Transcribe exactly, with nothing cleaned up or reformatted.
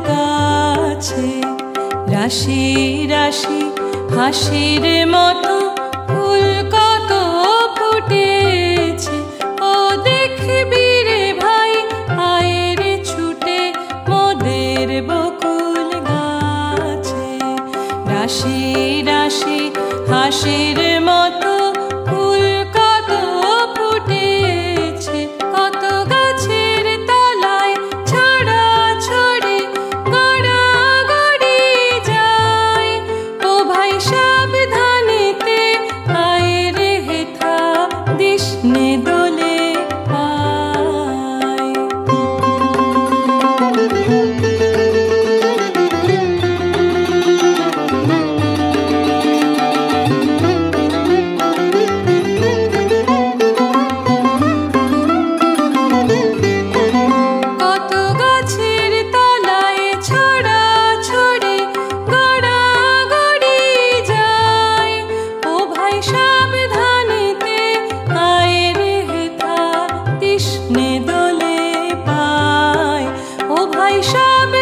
গাছে রাশি রাশি হাসির মতো ফুল কত ফুটেছে। ও দেখবি রে ভাই, আয় রে ছুটে মোদের বকুল গাছে। রাশি রাশি হাসির মতো ফুল কত ফুটেছে, কত গাছের তলায় ছড়া ছড়ি গড়াগড়ি যায়। ও ভাই সাবধানেতে আয় রে হেথা দিস নে দোলে পায়। কত গাছের তলায় ছড়া ছড়ি গড়াগড়ি যায়। ও ভাই সাবধানেতে আয় রে হেথা দিস নে দোলে পায়। ও ভাই সাবধানেতে